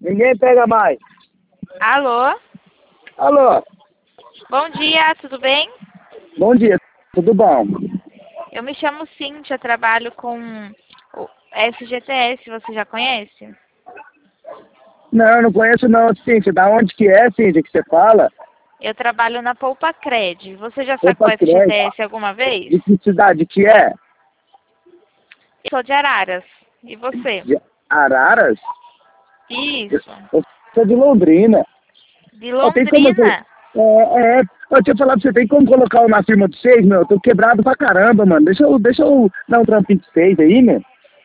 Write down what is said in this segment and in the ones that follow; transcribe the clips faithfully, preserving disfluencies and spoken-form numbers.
Ninguém pega mais. Alô? Alô? Bom dia, tudo bem? Bom dia, tudo bom? Eu me chamo Cíntia, trabalho com o F G T S, você já conhece? Não, não conheço não, Cíntia. Da onde que é, Cíntia, que você fala? Eu trabalho na Poupa Cred. Você já sacou Opa, F G T credo. S alguma vez? De que cidade que é? Eu sou de Araras. E você? De Araras? Isso. Eu sou de Londrina. De Ó, tem como você... Londrina. É, é. Eu tinha falado pra você, tem como colocar uma firma de seis, meu? Eu tô quebrado pra caramba, mano. Deixa eu, deixa eu dar um trampinho de seis aí, meu.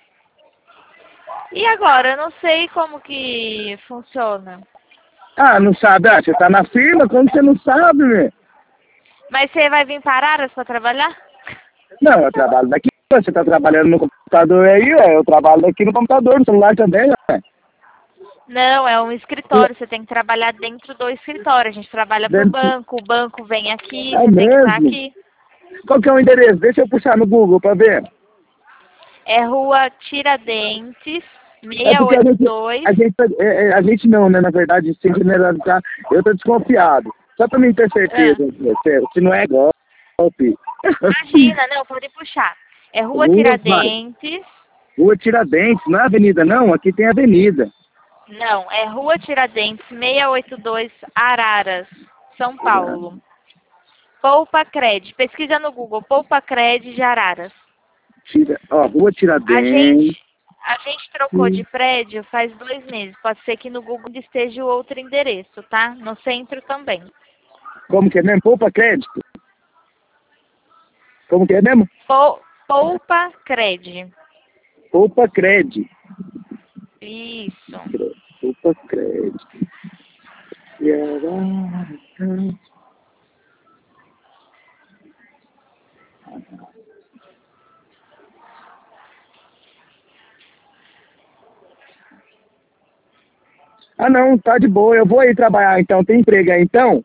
E agora? Eu não sei como que funciona. Ah, não sabe? Ah, você tá na firma? Como você não sabe, meu? Mas você vai vir para Araras para trabalhar? Não, eu trabalho daqui. Você tá trabalhando no computador aí, ué. Eu trabalho aqui no computador, no celular também, ué. Não, é um escritório. Você tem que trabalhar dentro do escritório. A gente trabalha para o Dentro... banco. O banco vem aqui. É Você tem que estar mesmo? aqui. Qual que é o endereço? Deixa eu puxar no Google pra ver. É Rua Tiradentes, É porque a gente, seiscentos e oitenta e dois. a gente, é, é, a gente não, né? Na verdade, sem generalizar, eu tô desconfiado. Só pra mim ter Ah, certeza, se, se não é golpe. imagina, não, pode puxar. É Rua Rua, vai. Tiradentes. Rua Tiradentes, não é avenida não? Aqui tem avenida. Não, é Rua Tiradentes, seiscentos e oitenta e dois, Araras, São Paulo. Poupa Cred. Pesquisa no Google, Poupa Cred de Araras. Tira, ó, Rua A Tiradentes. gente, a gente trocou de prédio faz dois meses. Pode ser que no Google esteja o outro endereço, tá? No centro também. Como que é mesmo? Poupa crédito? Como que é mesmo? Pou- Poupa Cred. Poupa crédito. Isso. Poupa crédito. Yarara. Ah, não, tá de boa. Eu vou aí trabalhar então. Tem emprego aí então?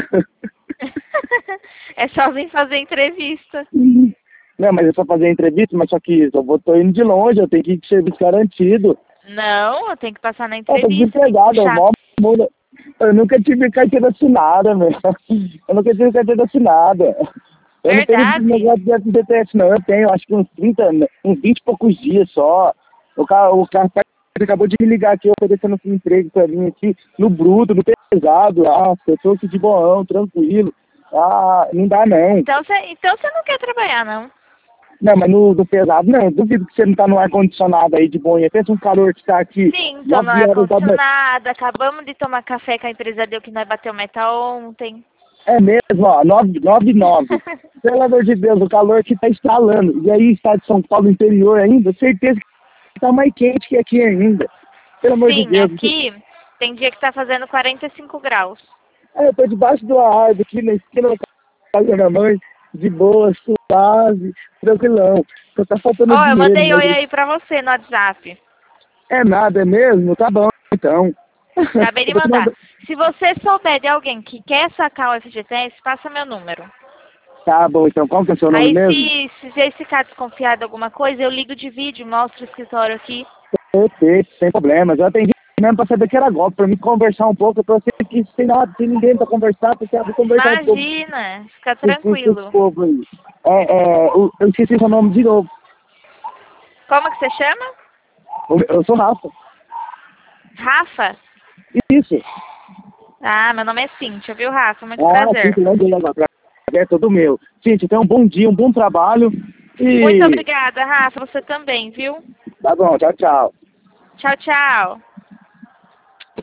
É só vir fazer entrevista. Não, mas é só fazer entrevista, mas só que eu vou, tô indo de longe, eu tenho que ir com serviço garantido. Não, eu tenho que passar na Eu tô entrevista, tem que desempregado, eu, puxar. mó muda. Eu nunca tive carteira assinada, meu. Eu nunca tive carteira assinada. Eu não tenho esse Verdade? negócio de F G T S, não. Eu tenho, acho que uns trinta, uns vinte e poucos dias só. O cara, o cara acabou de me ligar aqui, oferecendo um emprego pra mim aqui, no bruto, no pesado. Ah, eu tô aqui de boão, tranquilo. Ah, não dá não. Então você então você não quer trabalhar, não? Não, mas no, no pesado, não. Duvido que você não tá no ar-condicionado aí de boinha. Pensa um calor que tá aqui Sim, tô no nove horas da manhã. ar-condicionado, acabamos de tomar café que a empresa deu que nós bateu meta ontem. É mesmo, ó, nove e nove. Pelo amor de Deus, o calor que tá instalando. E aí, estado de São Paulo, interior ainda, certeza que tá mais quente que aqui ainda. Pelo amor de Sim, Deus. aqui tem dia que tá fazendo quarenta e cinco graus. É, eu tô debaixo de uma árvore aqui na esquina da casa da minha mãe, de boa, suave, tranquilão. Só tá faltando Ó, eu dinheiro, mandei oi mas aí pra você no WhatsApp. é nada, é mesmo? Tá bom, então. Acabei de Eu vou te mandar. mandar. Se você souber de alguém que quer sacar o F G T S, passa meu número. Tá bom, então qual que é o seu nome Aí mesmo? se, se você ficar desconfiado de alguma coisa, eu ligo de vídeo, mostro o escritório aqui. Perfeito, sem problemas. Eu atendi mesmo pra saber que era golpe, pra me conversar um pouco. Eu tô assim que sem nada, sem ninguém pra conversar, porque eu vou conversar um pouco Imagina, fica com, com, com esse tranquilo. povo aí. É, é, eu, eu esqueci seu nome de novo. Como que você chama? Eu, eu sou Rafa. Rafa? Isso. Ah, meu nome é Cíntia, viu, Rafa? Muito Ah, sim, prazer. que legal. Agora é todo meu. Gente, então um bom dia, um bom trabalho. Muito E obrigada, Rafa. Você também, viu? tá bom, tchau, tchau. Tchau, tchau.